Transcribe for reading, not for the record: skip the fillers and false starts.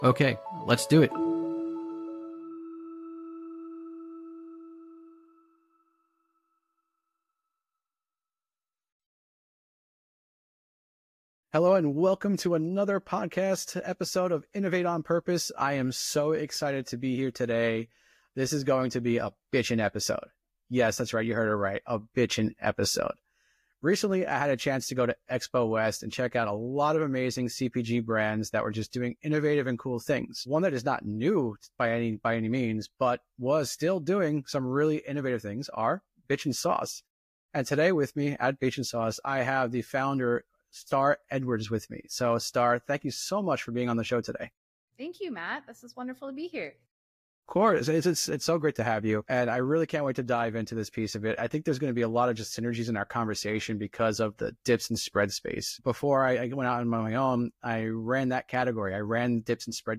Okay, let's do it. Hello and welcome to another podcast episode of Innovate on Purpose. I am so excited to be here today. This is going to be a bitchin' episode. Yes, that's right. You heard it right. A bitchin' episode. Recently, I had a chance to go to Expo West and check out a lot of amazing CPG brands that were just doing innovative and cool things. One that is not new by any means, but was still doing some really innovative things are Bitch and Sauce. And today with me at Bitch and Sauce, I have the founder, Star Edwards, with me. So Star, thank you so much for being on the show today. Thank you, Matt. This is wonderful to be here. Of course, it's so great to have you. And I really can't wait to dive into this piece of it. I think there's going to be a lot of just synergies in our conversation because of the dips and spread space. Before I went out on my own, I ran that category. I ran dips and spread